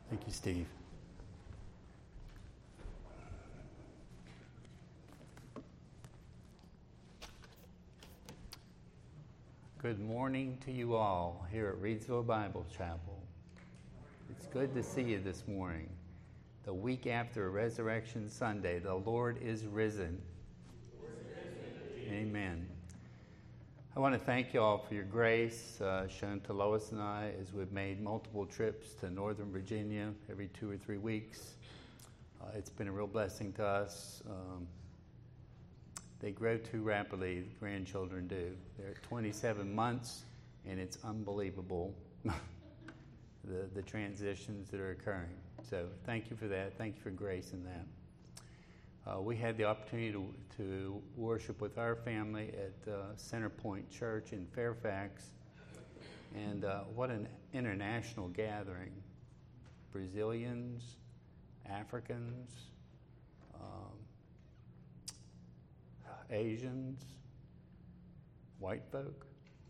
Thank you, Steve. Good morning to you all here at Reedsville Bible Chapel. It's good to see you this morning. The week after Resurrection Sunday, the Lord is risen. Amen. I want to thank you all for your grace shown to Lois and I as we've made multiple trips to Northern Virginia every 2 or 3 weeks. It's been a real blessing to us. They grow too rapidly, the grandchildren do. They're 27 months, and it's unbelievable the transitions that are occurring. So thank you for that. Thank you for grace in that. We had the opportunity to worship with our family at Centerpoint Church in Fairfax, and what an international gathering. Brazilians, Africans, Asians, white folk.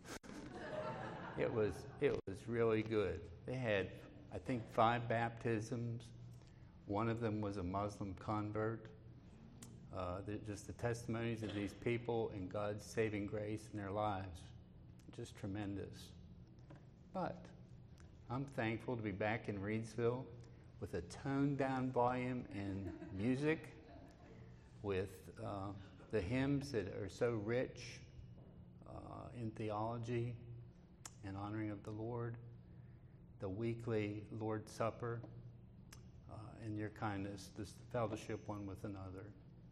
It was really good. They had, I think, 5 baptisms. One of them was a Muslim convert. Just the testimonies of these people and God's saving grace in their lives, just tremendous. But I'm thankful to be back in Reedsville with a toned-down volume and music, with the hymns that are so rich in theology and honoring of the Lord, the weekly Lord's Supper, and your kindness, this fellowship one with another.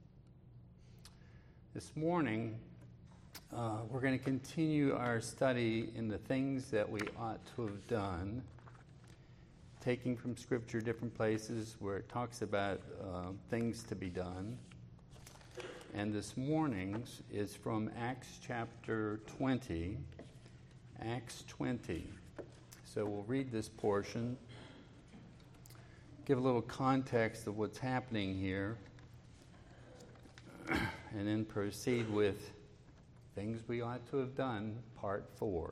This morning, we're going to continue our study in the things that we ought to have done, taking from Scripture different places where it talks about things to be done. And this morning's is from Acts chapter 20. Acts 20. So we'll read this portion, give a little context of what's happening here, and then proceed with things we ought to have done, part 4.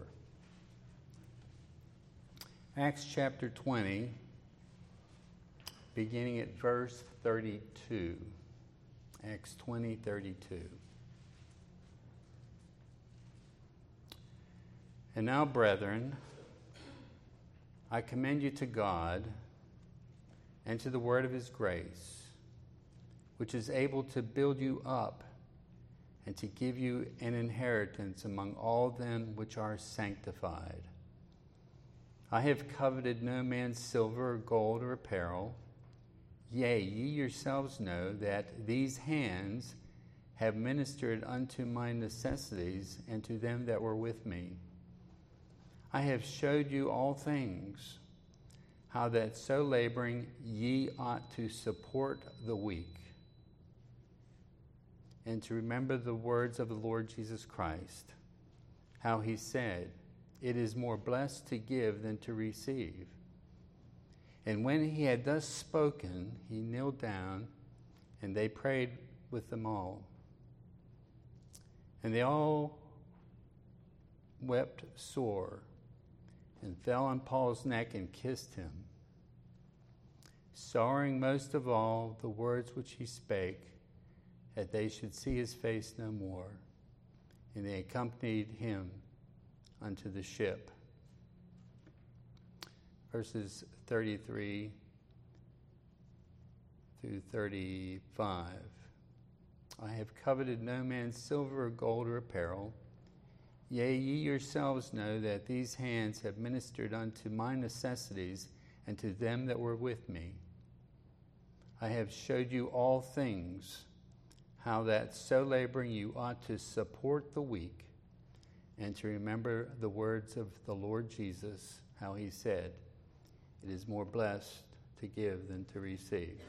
Acts chapter 20, beginning at verse 32. Acts 20:32. And now, brethren, I commend you to God and to the word of his grace, which is able to build you up and to give you an inheritance among all them which are sanctified. I have coveted no man's silver or gold or apparel. Yea, ye yourselves know that these hands have ministered unto my necessities and to them that were with me. I have showed you all things, how that so laboring ye ought to support the weak, and to remember the words of the Lord Jesus Christ, how he said, it is more blessed to give than to receive. And when he had thus spoken, he kneeled down, and they prayed with them all. And they all wept sore, and fell on Paul's neck and kissed him, sorrowing most of all the words which he spake, that they should see his face no more. And they accompanied him unto the ship. Verses 33 through 35. I have coveted no man's silver or gold or apparel. Yea, ye yourselves know that these hands have ministered unto my necessities and to them that were with me. I have showed you all things, how that so laboring you ought to support the weak, and to remember the words of the Lord Jesus, how he said, it is more blessed to give than to receive.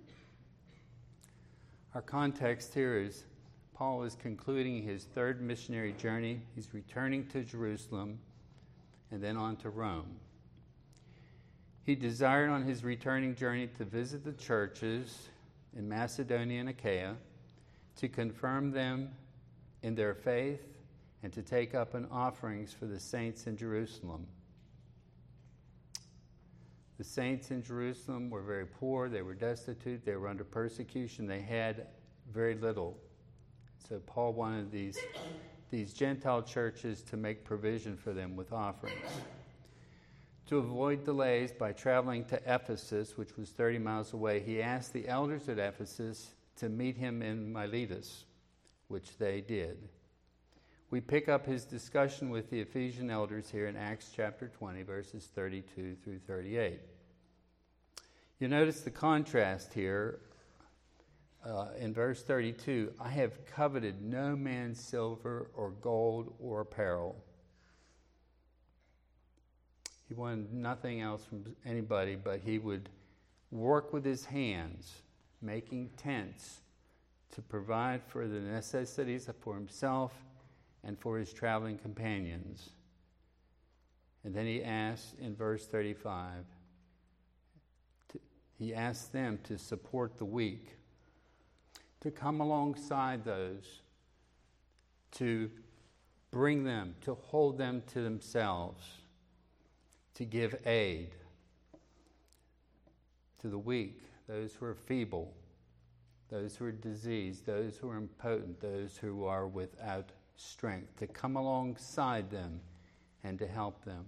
Our context here is Paul is concluding his 3rd missionary journey. He's returning to Jerusalem and then on to Rome. He desired on his returning journey to visit the churches in Macedonia and Achaia, to confirm them in their faith, and to take up an offerings for the saints in Jerusalem. The saints in Jerusalem were very poor. They were destitute. They were under persecution. They had very little. So Paul wanted these Gentile churches to make provision for them with offerings. To avoid delays by traveling to Ephesus, which was 30 miles away, he asked the elders at Ephesus to meet him in Miletus, which they did. We pick up his discussion with the Ephesian elders here in Acts chapter 20, verses 32 through 38. You notice the contrast here in verse 32. I have coveted no man's silver or gold or apparel. He wanted nothing else from anybody, but he would work with his hands, making tents to provide for the necessities for himself and for his traveling companions. And then he asks in verse 35, he asks them to support the weak, to come alongside those, to bring them, to hold them to themselves, to give aid to the weak, those who are feeble, those who are diseased, those who are impotent, those who are without strength, to come alongside them and to help them.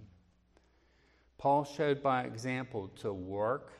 Paul showed by example to work,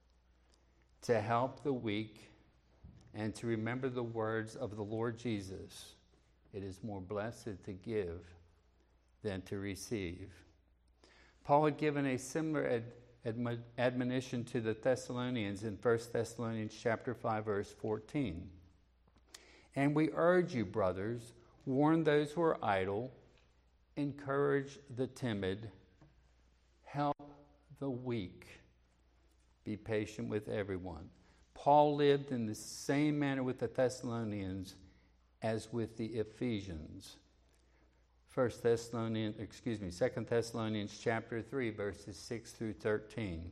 to help the weak, and to remember the words of the Lord Jesus. It is more blessed to give than to receive. Paul had given a similar admonition to the Thessalonians in 1 Thessalonians chapter 5, verse 14. And we urge you, brothers, warn those who are idle, encourage the timid, help the weak, be patient with everyone. Paul lived in the same manner with the Thessalonians as with the Ephesians. 2 Thessalonians chapter 3, verses 6 through 13.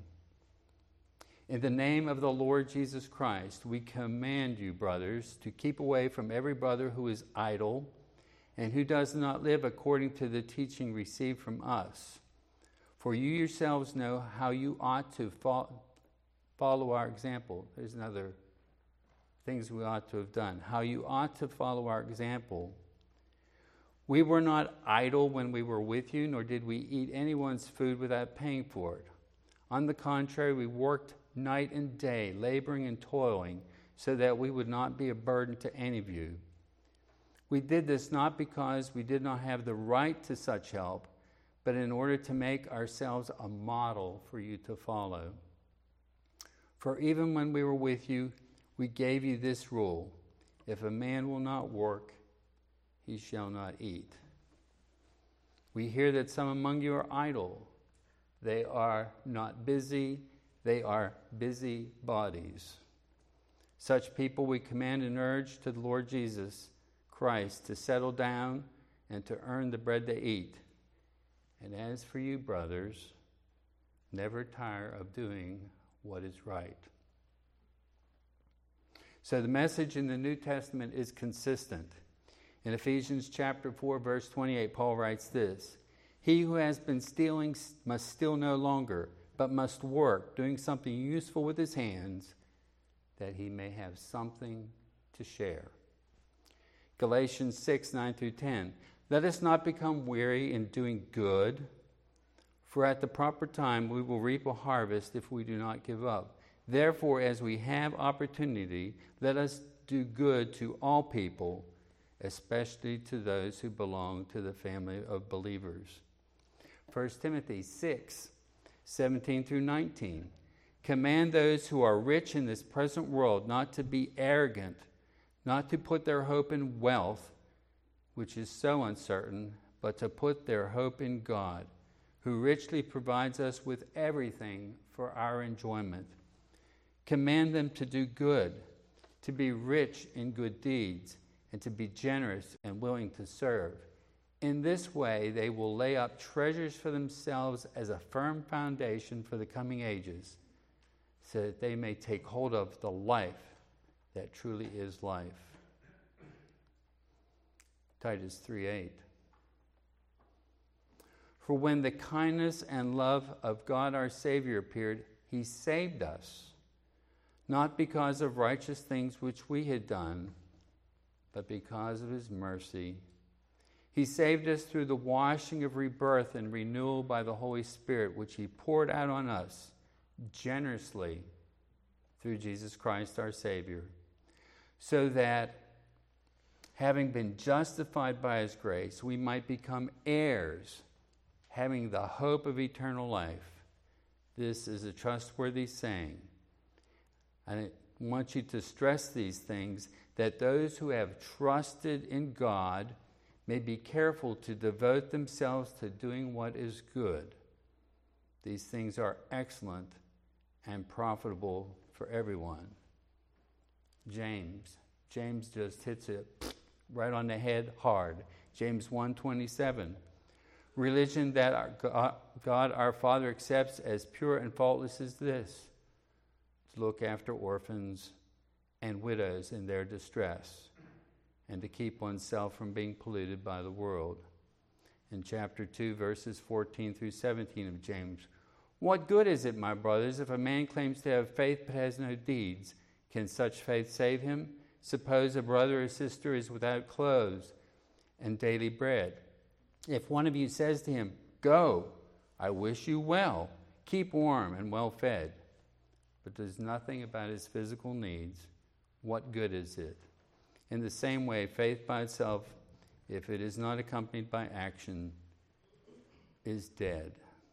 In the name of the Lord Jesus Christ, we command you, brothers, to keep away from every brother who is idle and who does not live according to the teaching received from us. For you yourselves know how you ought to follow our example. There's another things we ought to have done. How you ought to follow our example. We were not idle when we were with you, nor did we eat anyone's food without paying for it. On the contrary, we worked night and day, laboring and toiling, so that we would not be a burden to any of you. We did this not because we did not have the right to such help, but in order to make ourselves a model for you to follow. For even when we were with you, we gave you this rule: if a man will not work, he shall not eat. We hear that some among you are idle. They are not busy. They are busy bodies. Such people we command and urge to the Lord Jesus Christ to settle down and to earn the bread they eat. And as for you, brothers, never tire of doing what is right. So the message in the New Testament is consistent. In Ephesians chapter 4, verse 28, Paul writes this: He who has been stealing must steal no longer, but must work, doing something useful with his hands, that he may have something to share. Galatians 6, 9 through 10. Let us not become weary in doing good, for at the proper time we will reap a harvest if we do not give up. Therefore, as we have opportunity, let us do good to all people, especially to those who belong to the family of believers. 1 Timothy 6, 17 through 19. Command those who are rich in this present world not to be arrogant, not to put their hope in wealth, which is so uncertain, but to put their hope in God, who richly provides us with everything for our enjoyment. Command them to do good, to be rich in good deeds, and to be generous and willing to serve. In this way, they will lay up treasures for themselves as a firm foundation for the coming ages, so that they may take hold of the life that truly is life. Titus 3:8. For when the kindness and love of God our Savior appeared, he saved us, not because of righteous things which we had done, but because of his mercy. He saved us through the washing of rebirth and renewal by the Holy Spirit, which he poured out on us generously through Jesus Christ our Savior, so that, having been justified by his grace, we might become heirs, having the hope of eternal life. This is a trustworthy saying. I want you to stress these things, that those who have trusted in God may be careful to devote themselves to doing what is good. These things are excellent and profitable for everyone. James just hits it right on the head hard. James 1:27. Religion that God our Father accepts as pure and faultless is this: to look after orphans and widows in their distress, and to keep oneself from being polluted by the world. In chapter 2, verses 14 through 17 of James, what good is it, my brothers, if a man claims to have faith but has no deeds? Can such faith save him? Suppose a brother or sister is without clothes and daily bread. If one of you says to him, go, I wish you well, keep warm and well fed, but does nothing about his physical needs, what good is it? In the same way, faith by itself, if it is not accompanied by action, is dead.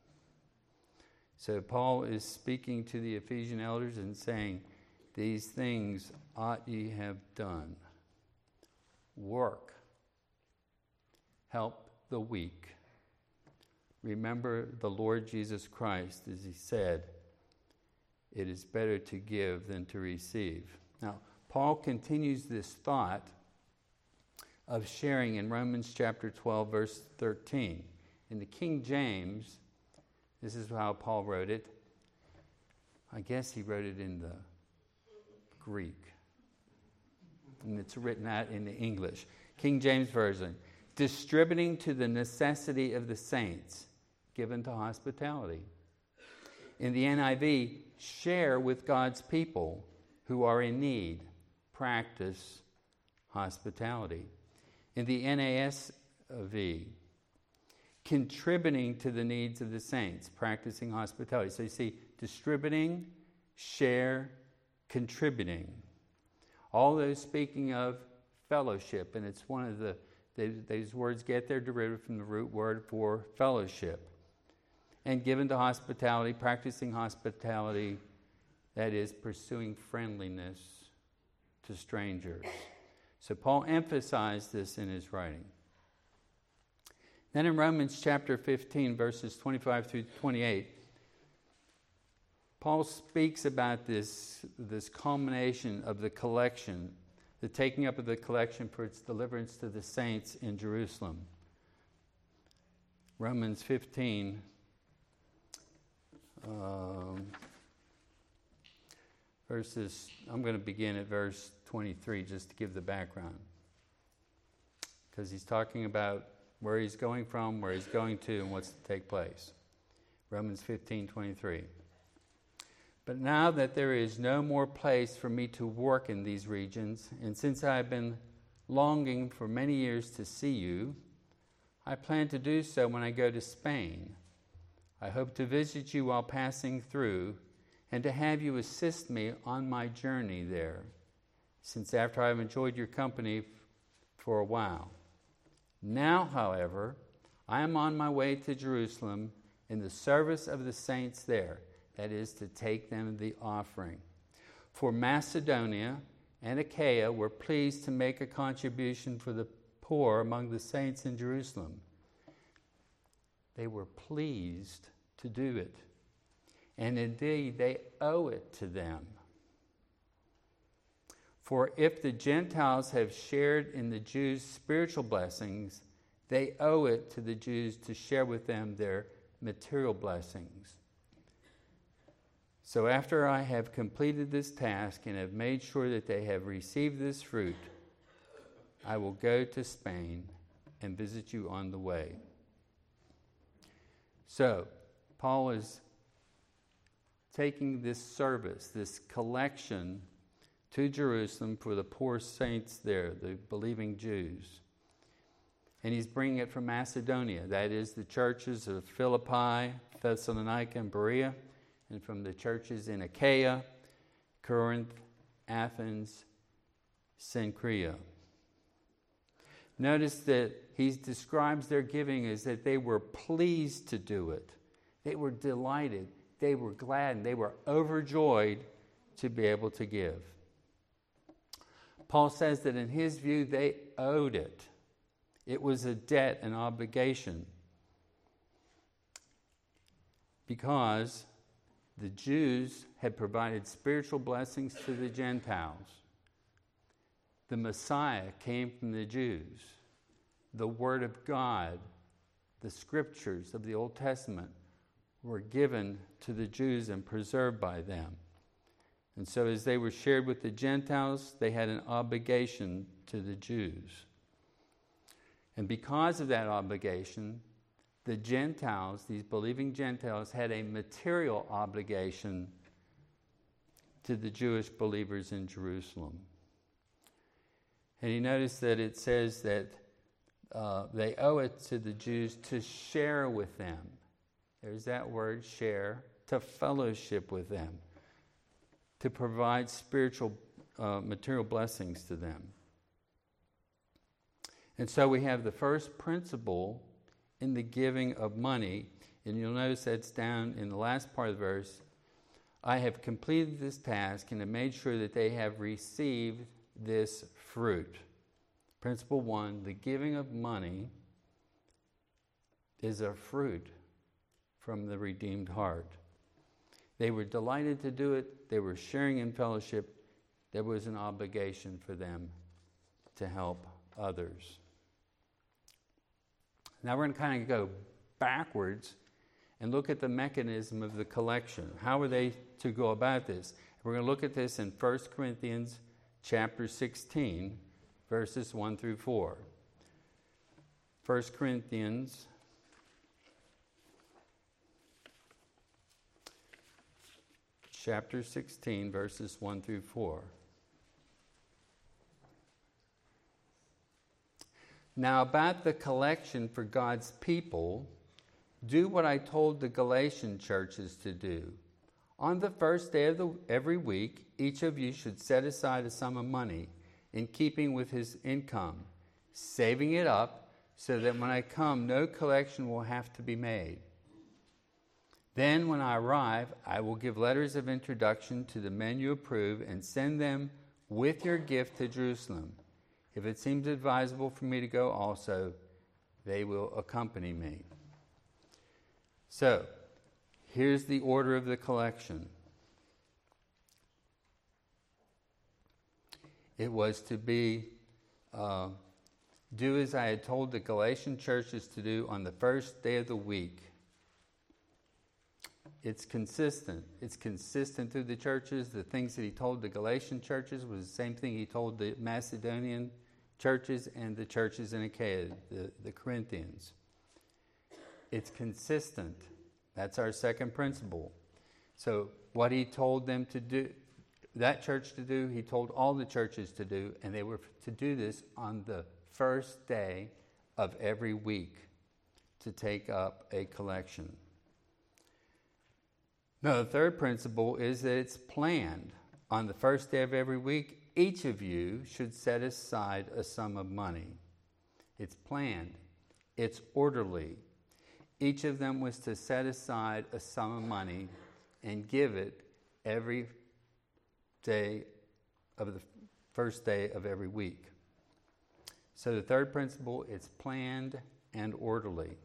So Paul is speaking to the Ephesian elders and saying, these things ought ye have done. Work. Help the weak. Remember the Lord Jesus Christ, as he said, it is better to give than to receive. Now, Paul continues this thought of sharing in Romans chapter 12, verse 13. In the King James, this is how Paul wrote it. I guess he wrote it in the Greek. And it's written out in the English. King James Version. Distributing to the necessity of the saints, given to hospitality. In the NIV, share with God's people who are in need. Practice hospitality. In the NASV, contributing to the needs of the saints, practicing hospitality. So you see, distributing, share, contributing. All those speaking of fellowship, and it's one of these words get their derivative from the root word for fellowship. And given to hospitality, practicing hospitality, that is, pursuing friendliness to strangers. So Paul emphasized this in his writing. Then in Romans chapter 15, verses 25 through 28, Paul speaks about this culmination of the collection, the taking up of the collection for its deliverance to the saints in Jerusalem. Romans 15, verses, I'm going to begin at verse 23 just to give the background. Because he's talking about where he's going from, where he's going to, and what's to take place. Romans 15:23. But now that there is no more place for me to work in these regions, and since I have been longing for many years to see you, I plan to do so when I go to Spain. I hope to visit you while passing through, and to have you assist me on my journey there, since after I have enjoyed your company for a while. Now, however, I am on my way to Jerusalem in the service of the saints there, that is, to take them the offering. For Macedonia and Achaia were pleased to make a contribution for the poor among the saints in Jerusalem. They were pleased to do it, and indeed they owe it to them. For if the Gentiles have shared in the Jews' spiritual blessings, they owe it to the Jews to share with them their material blessings. So after I have completed this task and have made sure that they have received this fruit, I will go to Spain and visit you on the way. So, Paul is taking this service, this collection, to Jerusalem for the poor saints there, the believing Jews. And he's bringing it from Macedonia. That is the churches of Philippi, Thessalonica, and Berea, and from the churches in Achaia, Corinth, Athens, Cenchrea. Notice that he describes their giving as that they were pleased to do it. They were delighted. They were glad, and they were overjoyed to be able to give. Paul says that in his view, they owed it. It was a debt, an obligation, because the Jews had provided spiritual blessings to the Gentiles. The Messiah came from the Jews. The Word of God, the Scriptures of the Old Testament, were given to the Jews and preserved by them. And so as they were shared with the Gentiles, they had an obligation to the Jews. And because of that obligation, the Gentiles, these believing Gentiles, had a material obligation to the Jewish believers in Jerusalem. And you notice that it says that they owe it to the Jews to share with them. There's that word, share, to fellowship with them, to provide spiritual, material blessings to them. And so we have the first principle in the giving of money, and you'll notice that's down in the last part of the verse. I have completed this task and have made sure that they have received this fruit. Principle 1, the giving of money is a fruit from the redeemed heart. They were delighted to do it. They were sharing in fellowship. There was an obligation for them to help others. Now we're going to kind of go backwards and look at the mechanism of the collection. How are they to go about this? We're going to look at this in 1 Corinthians chapter 16, verses 1 through 4. 1 Corinthians chapter 16, verses 1 through 4. Now about the collection for God's people, do what I told the Galatian churches to do. On the first day of every week, each of you should set aside a sum of money in keeping with his income, saving it up so that when I come, no collection will have to be made. Then when I arrive, I will give letters of introduction to the men you approve and send them with your gift to Jerusalem. If it seems advisable for me to go also, they will accompany me. So, here's the order of the collection. It was to be, do as I had told the Galatian churches to do on the first day of the week. It's consistent. It's consistent through the churches. The things that he told the Galatian churches was the same thing he told the Macedonian churches and the churches in Achaia, the Corinthians. It's consistent. That's our second principle. So what he told them to do, that church to do, he told all the churches to do, and they were to do this on the first day of every week to take up a collection. Now, the third principle is that it's planned. On the first day of every week, each of you should set aside a sum of money. It's planned. It's orderly. Each of them was to set aside a sum of money and give it every day of the first day of every week. So the third principle, it's planned and orderly.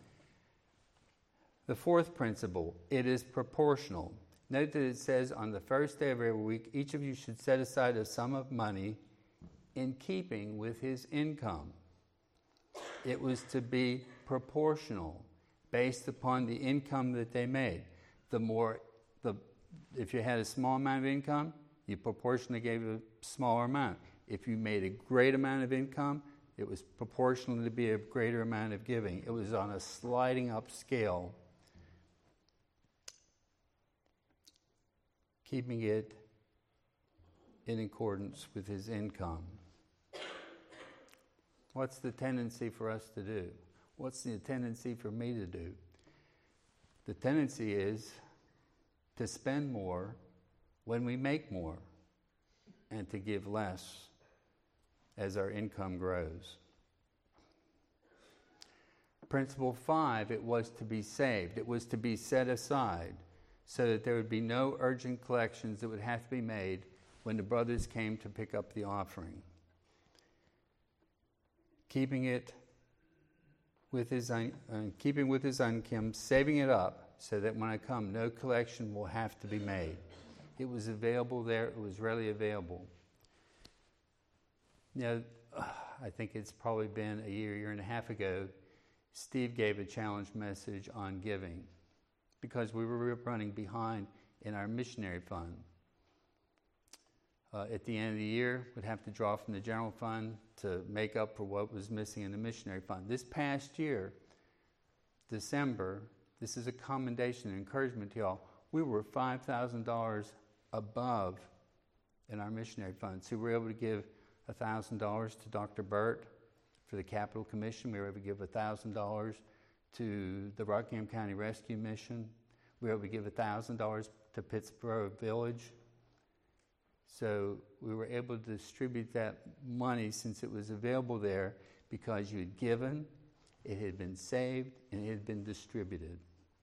The fourth principle, it is proportional. Note that it says on the first day of every week, each of you should set aside a sum of money in keeping with his income. It was to be proportional, based upon the income that they made. If you had a small amount of income, you proportionally gave a smaller amount. If you made a great amount of income, it was proportional to be a greater amount of giving. It was on a sliding up scale keeping it in accordance with his income. What's the tendency for us to do? What's the tendency for me to do? The tendency is to spend more when we make more and to give less as our income grows. Principle 5, it was to be saved. It was to be set aside so that there would be no urgent collections that would have to be made when the brothers came to pick up the offering. Keeping with his income, saving it up so that when I come, no collection will have to be made. It was available there. It was readily available. I think it's probably been a year and a half ago, Steve gave a challenge message on giving because we were running behind in our missionary fund. At the end of the year, we'd have to draw from the general fund to make up for what was missing in the missionary fund. This past year, December, this is a commendation and encouragement to y'all. We were $5,000 above in our missionary fund. So we were able to give $1,000 to Dr. Burt for the Capital Commission. We were able to give $1,000 to the Rockingham County Rescue Mission. We were able to give $1,000 to Pittsburgh Village. So we were able to distribute that money since it was available there because you had given, it had been saved, and it had been distributed.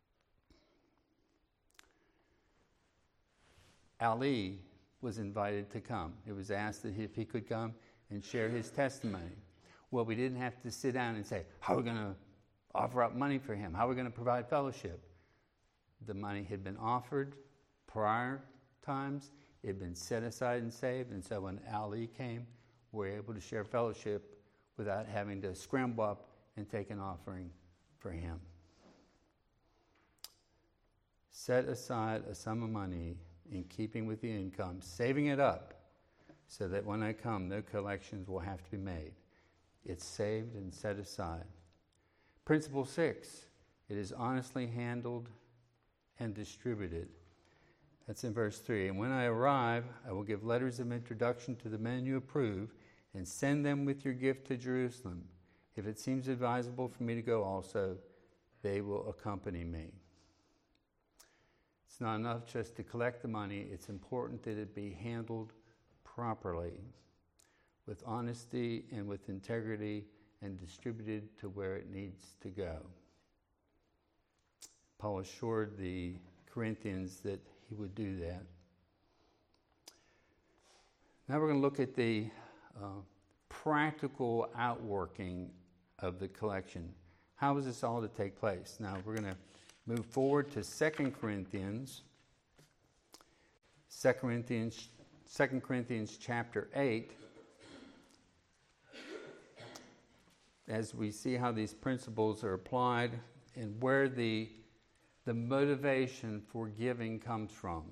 Ali was invited to come. It was asked that if he could come and share his testimony. Well, we didn't have to sit down and say, how are we going to offer up money for him? How are we going to provide fellowship? The money had been offered prior times. It had been set aside and saved. And so when Ali came, we were able to share fellowship without having to scramble up and take an offering for him. Set aside a sum of money in keeping with the income, saving it up so that when I come, no collections will have to be made. It's saved and set aside. Principle 6, it is honestly handled and distributed. That's in verse 3. And when I arrive, I will give letters of introduction to the men you approve and send them with your gift to Jerusalem. If it seems advisable for me to go also, they will accompany me. It's not enough just to collect the money. It's important that it be handled properly, with honesty and with integrity, and distributed to where it needs to go. Paul assured the Corinthians that he would do that. Now we're going to look at the practical outworking of the collection. How is this all to take place? Now we're going to move forward to 2 Corinthians chapter 8. As we see how these principles are applied and where the motivation for giving comes from.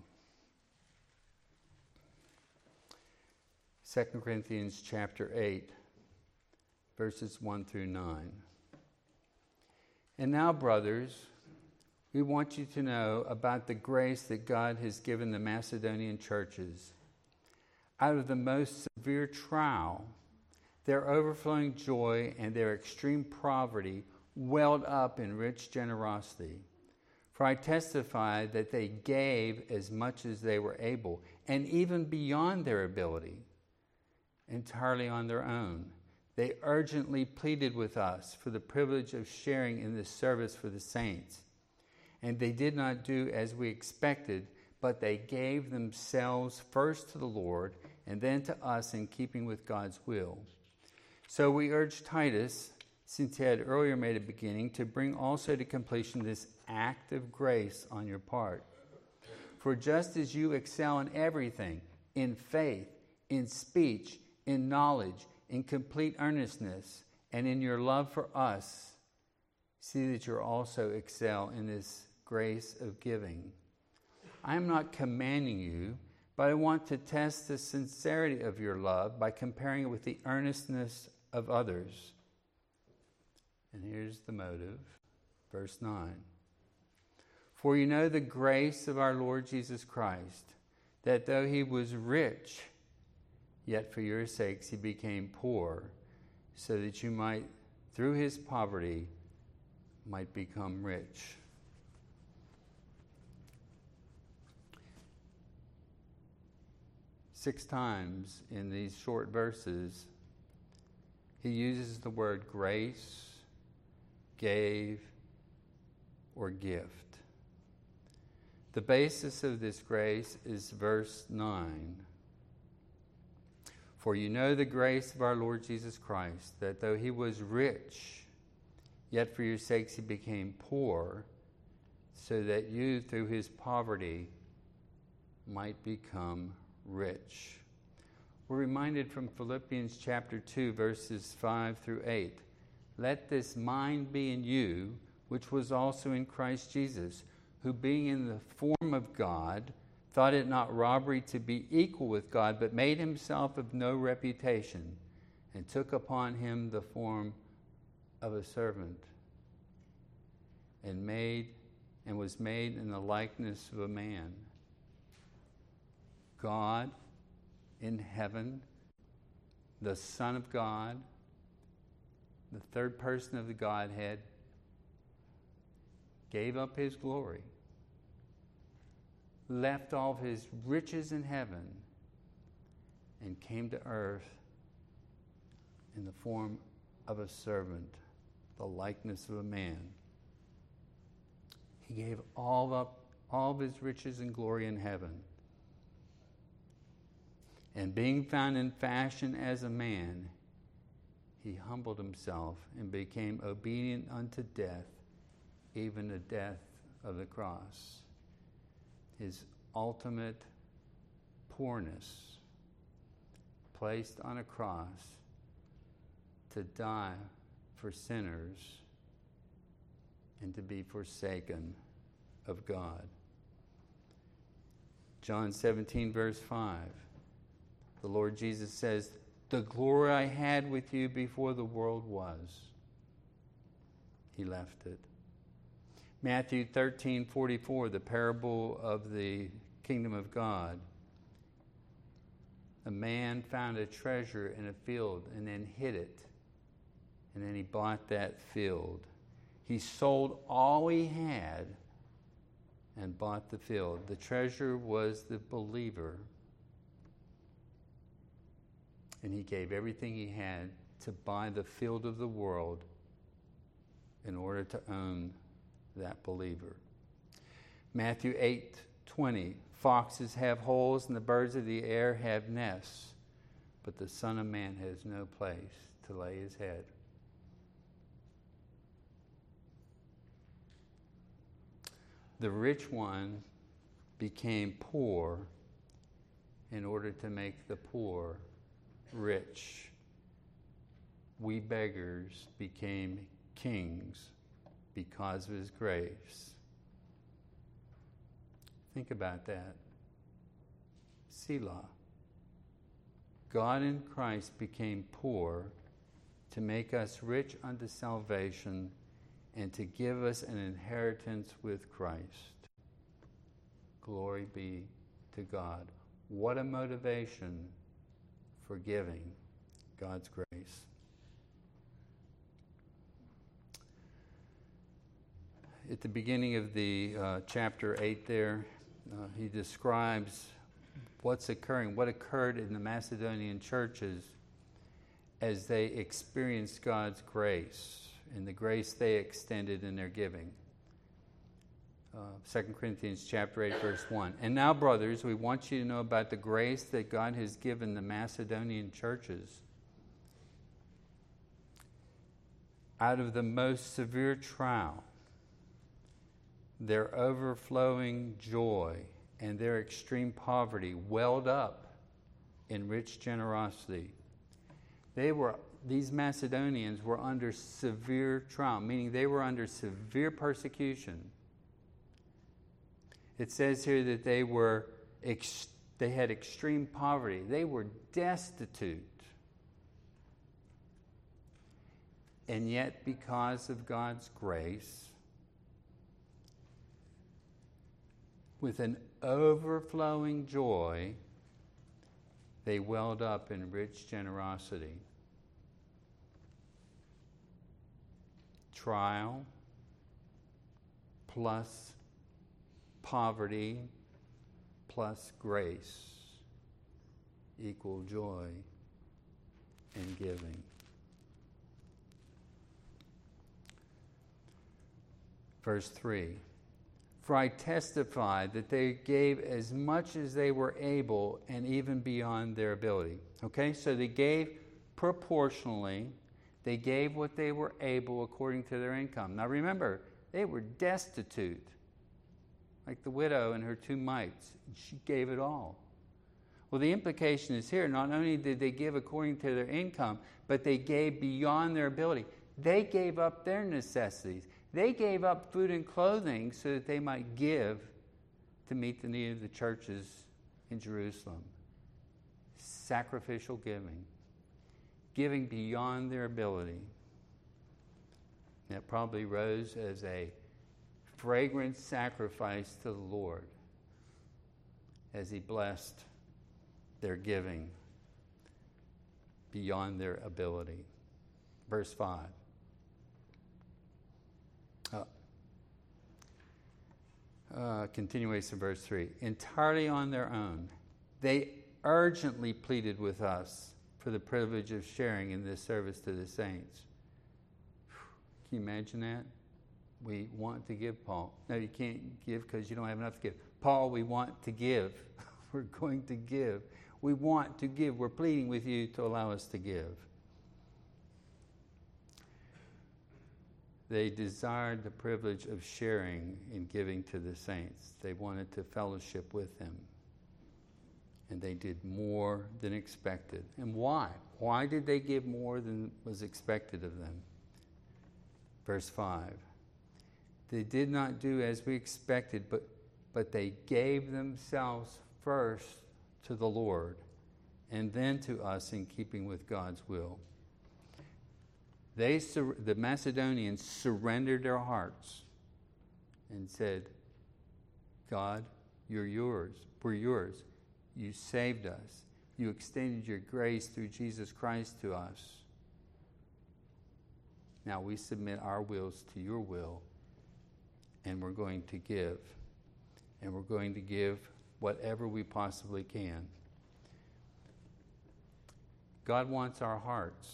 2 Corinthians chapter 8, verses 1 through 9. And now, brothers, we want you to know about the grace that God has given the Macedonian churches. Out of the most severe trial, their overflowing joy and their extreme poverty welled up in rich generosity. For I testify that they gave as much as they were able, and even beyond their ability, entirely on their own. They urgently pleaded with us for the privilege of sharing in this service for the saints. And they did not do as we expected, but they gave themselves first to the Lord and then to us in keeping with God's will. So we urge Titus, since he had earlier made a beginning, to bring also to completion this act of grace on your part. For just as you excel in everything, in faith, in speech, in knowledge, in complete earnestness, and in your love for us, see that you also excel in this grace of giving. I am not commanding you, but I want to test the sincerity of your love by comparing it with the earnestness of others. And here's the motive, verse 9. For you know the grace of our Lord Jesus Christ, that though he was rich, yet for your sakes he became poor, so that you might, through his poverty, might become rich. Six times in these short verses, he uses the word grace, gave, or gift. The basis of this grace is verse 9. For you know the grace of our Lord Jesus Christ, that though he was rich, yet for your sakes he became poor, so that you through his poverty might become rich. We're reminded from Philippians chapter 2, verses 5 through 8. Let this mind be in you, which was also in Christ Jesus, who being in the form of God, thought it not robbery to be equal with God, but made himself of no reputation, and took upon him the form of a servant, and was made in the likeness of a man. God in heaven, the Son of God, the third person of the Godhead, gave up his glory, left all of his riches in heaven, and came to earth in the form of a servant, the likeness of a man. He gave all of his riches and glory in heaven. And being found in fashion as a man, he humbled himself and became obedient unto death, even the death of the cross. His ultimate poorness, placed on a cross to die for sinners and to be forsaken of God. John 17, verse 5. The Lord Jesus says, the glory I had with you before the world was. He left it. Matthew 13:44, the parable of the kingdom of God. A man found a treasure in a field and then hid it. And then he bought that field. He sold all he had and bought the field. The treasure was the believer. And he gave everything he had to buy the field of the world in order to own that believer. Matthew 8:20, foxes have holes and the birds of the air have nests, but the Son of Man has no place to lay his head. The rich one became poor in order to make the poor rich. We beggars became kings because of his grace. Think about that. Selah. God in Christ became poor to make us rich unto salvation and to give us an inheritance with Christ. Glory be to God. What a motivation for giving God's grace. At the beginning of the chapter 8 there, he describes what's occurring, what occurred in the Macedonian churches as they experienced God's grace and the grace they extended in their giving. 2 Corinthians chapter 8, verse 1. And now, brothers, we want you to know about the grace that God has given the Macedonian churches. Out of the most severe trial, their overflowing joy and their extreme poverty welled up in rich generosity. These Macedonians were under severe trial, meaning they were under severe persecution. It says here that they had extreme poverty. They were destitute. And yet, because of God's grace, with an overflowing joy, they welled up in rich generosity. Trial plus poverty plus grace equal joy in giving. Verse 3, for I testify that they gave as much as they were able and even beyond their ability. Okay, so they gave proportionally. They gave what they were able according to their income. Now remember, they were destitute, like the widow and her 2 mites. She gave it all. Well, the implication is here, not only did they give according to their income, but they gave beyond their ability. They gave up their necessities. They gave up food and clothing so that they might give to meet the need of the churches in Jerusalem. Sacrificial giving. Giving beyond their ability. And it probably rose as a fragrant sacrifice to the Lord as He blessed their giving beyond their ability. Verse 5. Continuation of verse 3. Entirely on their own, they urgently pleaded with us for the privilege of sharing in this service to the saints. Can you imagine that? We want to give, Paul. No, you can't give because you don't have enough to give. Paul, we want to give. We're going to give. We want to give. We're pleading with you to allow us to give. They desired the privilege of sharing in giving to the saints. They wanted to fellowship with them. And they did more than expected. And why? Why did they give more than was expected of them? Verse 5. They did not do as we expected, but they gave themselves first to the Lord and then to us in keeping with God's will. The Macedonians surrendered their hearts and said, God, you're yours. We're yours. You saved us. You extended your grace through Jesus Christ to us. Now we submit our wills to your will, and we're going to give. And we're going to give whatever we possibly can. God wants our hearts.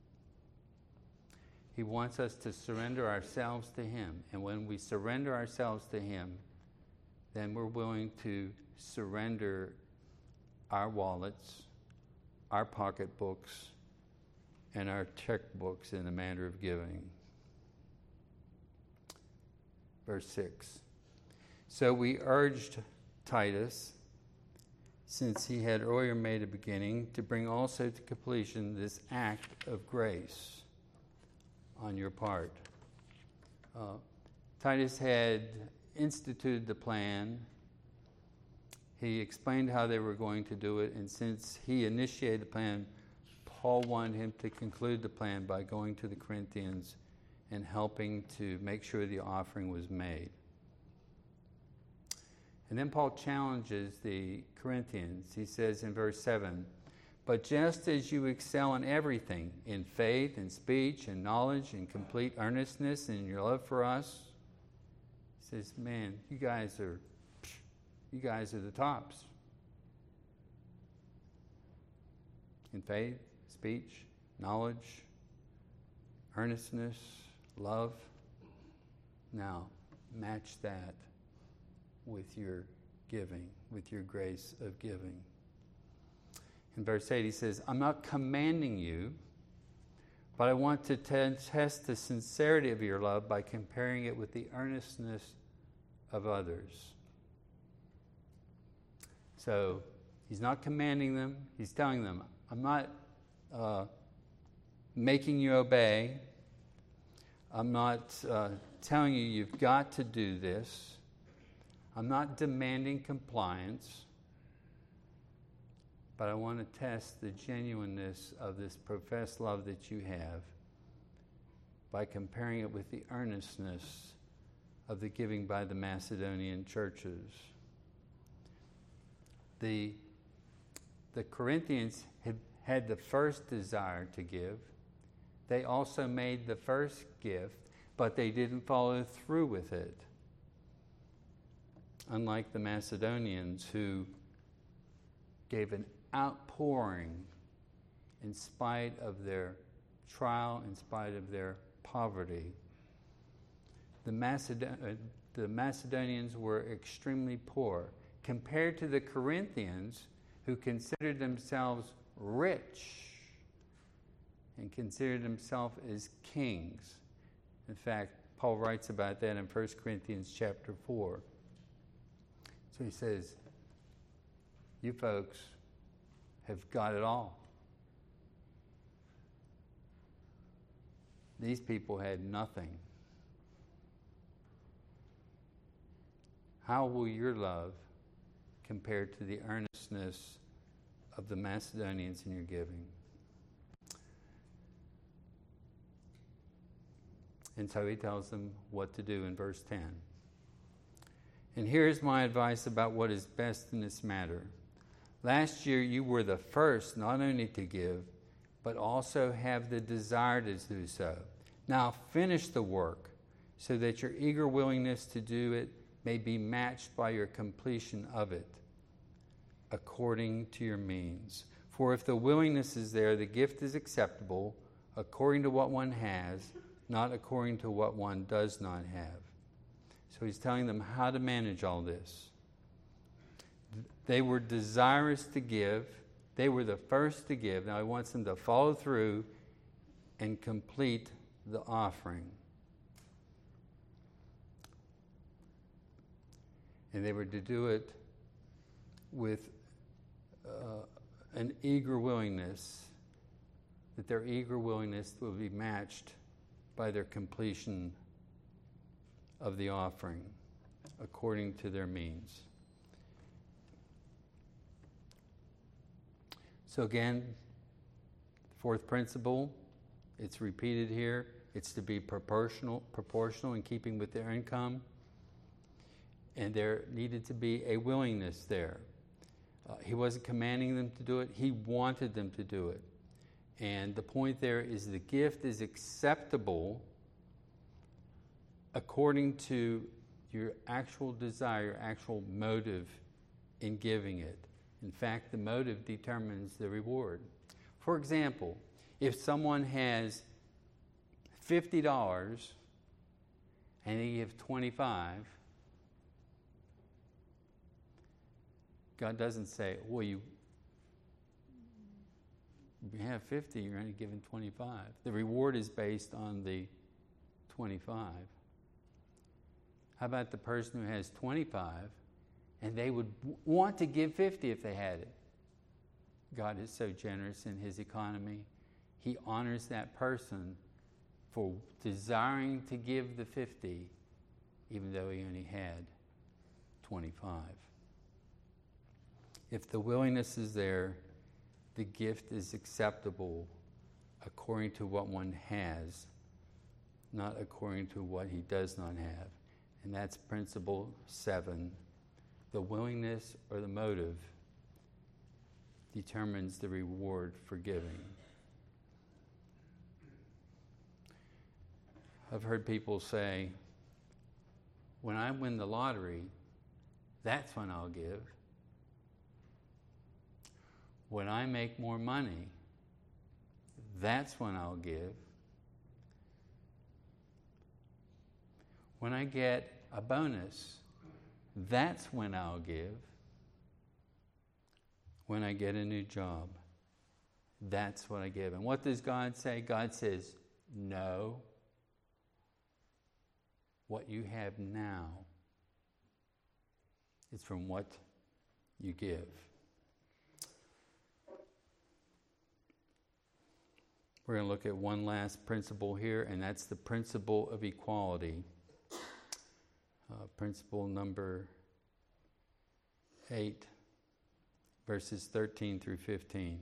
He wants us to surrender ourselves to Him. And when we surrender ourselves to Him, then we're willing to surrender our wallets, our pocketbooks, and our checkbooks in the manner of giving. Verse 6. So we urged Titus, since he had earlier made a beginning, to bring also to completion this act of grace on your part. Titus had instituted the plan. He explained how they were going to do it, and since he initiated the plan, Paul wanted him to conclude the plan by going to the Corinthians and helping to make sure the offering was made. And then Paul challenges the Corinthians. He says in verse 7, but just as you excel in everything, in faith, in speech, in knowledge, in complete earnestness, and in your love for us, he says, man, you guys are the tops. In faith, speech, knowledge, earnestness, love. Now, match that with your giving, with your grace of giving. In verse 8 he says, I'm not commanding you, but I want to test the sincerity of your love by comparing it with the earnestness of others. So he's not commanding them, he's telling them, I'm not making you obey. I'm not telling you you've got to do this. I'm not demanding compliance. But I want to test the genuineness of this professed love that you have by comparing it with the earnestness of the giving by the Macedonian churches. the Corinthians had the first desire to give. They also made the first gift, but they didn't follow through with it. Unlike the Macedonians, who gave an outpouring in spite of their trial, in spite of their poverty. The Macedonians were extremely poor compared to the Corinthians, who considered themselves rich and considered themselves as kings. In fact, Paul writes about that in 1 Corinthians chapter 4. So he says, you folks have got it all. These people had nothing. How will your love compare to the earnestness of the Macedonians in your giving? And so he tells them what to do in verse 10. And here's my advice about what is best in this matter. Last year you were the first not only to give, but also have the desire to do so. Now finish the work, so that your eager willingness to do it may be matched by your completion of it, according to your means. For if the willingness is there, the gift is acceptable, according to what one has, not according to what one does not have. So he's telling them how to manage all this. They were desirous to give. They were the first to give. Now he wants them to follow through and complete the offering. And they were to do it with an eager willingness, that their eager willingness will be matched by their completion of the offering, according to their means. So again, fourth principle, it's repeated here. It's to be proportional in keeping with their income. And there needed to be a willingness there. He wasn't commanding them to do it. He wanted them to do it. And the point there is the gift is acceptable according to your actual desire, your actual motive in giving it. In fact, the motive determines the reward. For example, if someone has $50 and they give $25, God doesn't say, well, you have 50, you're only giving 25. The reward is based on the 25. How about the person who has 25 and they would want to give 50 if they had it? God is so generous in his economy. He honors that person for desiring to give the 50 even though he only had 25. If the willingness is there, the gift is acceptable according to what one has, not according to what he does not have. And that's principle 7. The willingness or the motive determines the reward for giving. I've heard people say, when I win the lottery, that's when I'll give. When I make more money, that's when I'll give. When I get a bonus, that's when I'll give. When I get a new job, that's what I give. And what does God say? God says, no. What you have now is from what you give. We're going to look at one last principle here, and that's the principle of equality. Principle number 8, verses 13 through 15.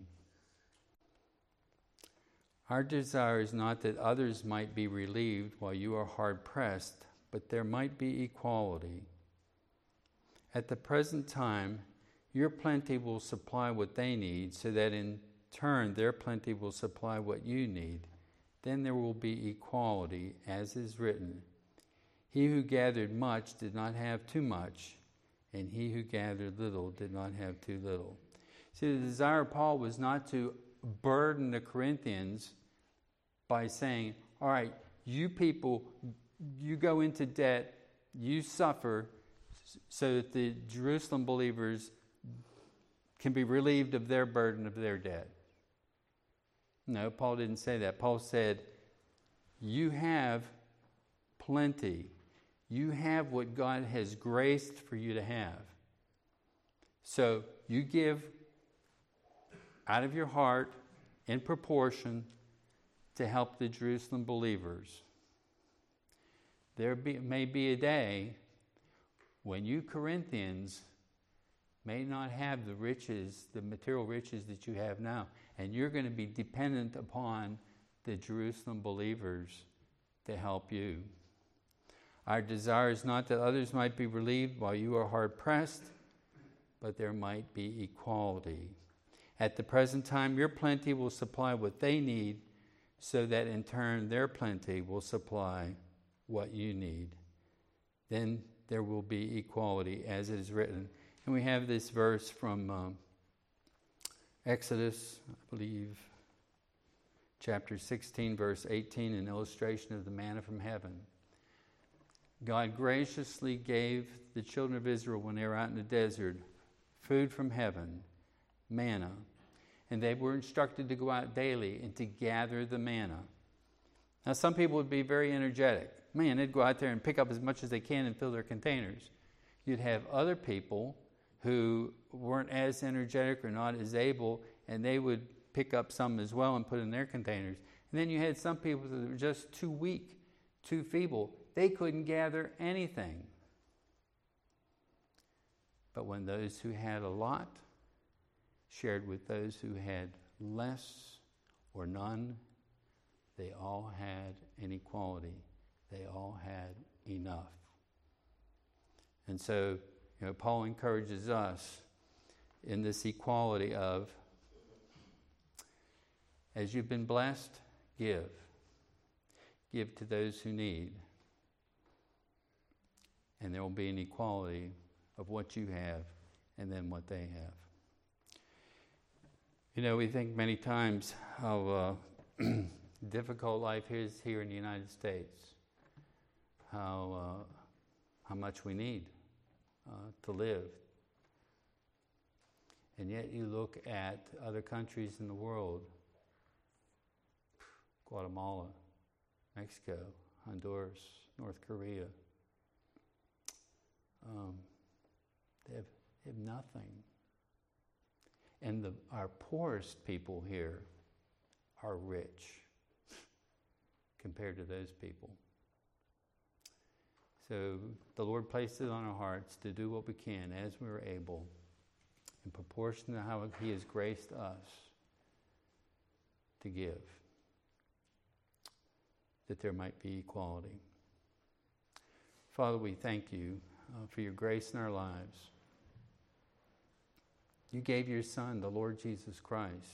Our desire is not that others might be relieved while you are hard pressed, but there might be equality. At the present time, your plenty will supply what they need, so that in turn their plenty will supply what you need. Then there will be equality, as is written, he who gathered much did not have too much, and he who gathered little did not have too little. See, the desire of Paul was not to burden the Corinthians by saying, all right, you people, you go into debt, you suffer, so that the Jerusalem believers can be relieved of their burden of their debt. No, Paul didn't say that. Paul said, you have plenty. You have what God has graced for you to have. So you give out of your heart in proportion to help the Jerusalem believers. There may be a day when you Corinthians may not have the riches, the material riches that you have now, and you're going to be dependent upon the Jerusalem believers to help you. Our desire is not that others might be relieved while you are hard pressed, but there might be equality. At the present time, your plenty will supply what they need, so that in turn their plenty will supply what you need. Then there will be equality, as it is written. And we have this verse from Exodus, I believe, chapter 16, verse 18, an illustration of the manna from heaven. God graciously gave the children of Israel, when they were out in the desert, food from heaven, manna. And they were instructed to go out daily and to gather the manna. Now, some people would be very energetic. Man, they'd go out there and pick up as much as they can and fill their containers. You'd have other people who weren't as energetic or not as able, and they would pick up some as well and put in their containers. And then you had some people that were just too weak, too feeble. They couldn't gather anything. But when those who had a lot shared with those who had less or none, they all had an equality. They all had enough. And so, Paul encourages us in this equality of, as you've been blessed, give. Give to those who need. And there will be an equality of what you have and then what they have. We think many times how difficult life is here in the United States. How much we need to live. And yet you look at other countries in the world, Guatemala, Mexico, Honduras, North Korea. They have nothing. And our poorest people here are rich compared to those people. So the Lord placed it on our hearts to do what we can as we are able, in proportion to how He has graced us to give, that there might be equality. Father, we thank you for your grace in our lives. You gave your Son, the Lord Jesus Christ,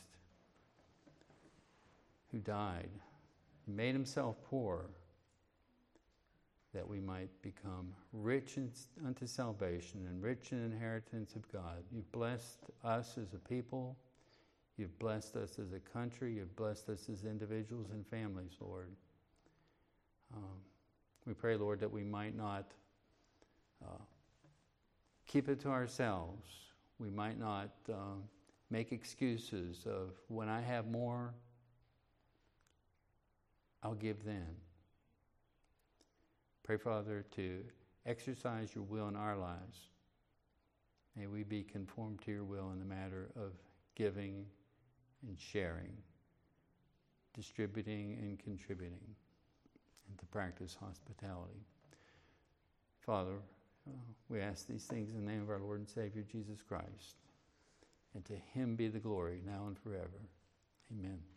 who died, made himself poor, that we might become rich unto salvation and rich in inheritance of God. You've blessed us as a people. You've blessed us as a country. You've blessed us as individuals and families, Lord. We pray, Lord, that we might not keep it to ourselves. We might not make excuses of, when I have more, I'll give then. Pray, Father, to exercise your will in our lives. May we be conformed to your will in the matter of giving and sharing, distributing and contributing, and to practice hospitality. Father, we ask these things in the name of our Lord and Savior, Jesus Christ. And to him be the glory, now and forever. Amen.